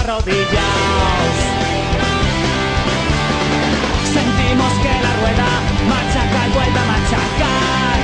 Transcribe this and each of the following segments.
arrodillados. Sentimos que la rueda machaca y vuelve a machacar.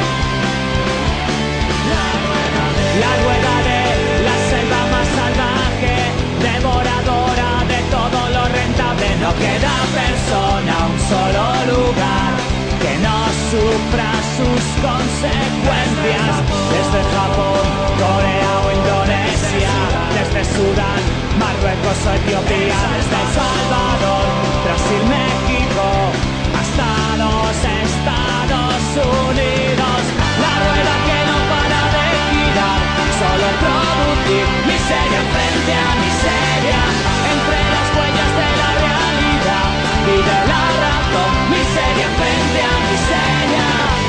La rueda de la selva más salvaje, devoradora de todo lo rentable. No queda persona, un solo lugar que no sufra sus consecuencias. Desde Japón, Corea o Indonesia, desde Sudán, Marruecos o Etiopía, desde El Salvador, Brasil, México, hasta los Estados Unidos. La rueda que no para de girar, solo producir miseria frente a miseria. Entre las huellas de la realidad vive la razón, miseria frente a miseria.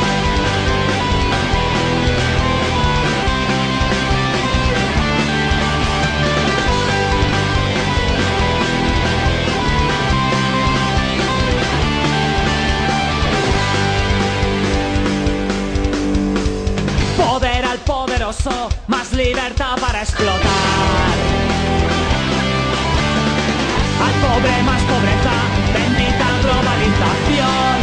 Poder al poderoso, más libertad para explotar. Al pobre más pobreza, bendita globalización.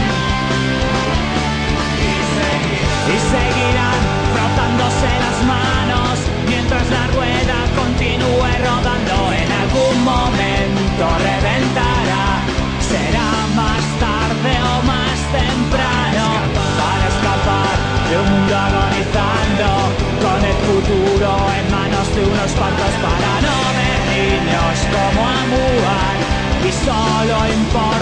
Y seguirán frotándose las manos mientras la rueda continúe rodando. En algún momento reventará, será más tarde o más temprano, para escapar de un mundo agonizando, con el futuro en manos de unos cuantos, para no ver niños como Amuar. Y solo importa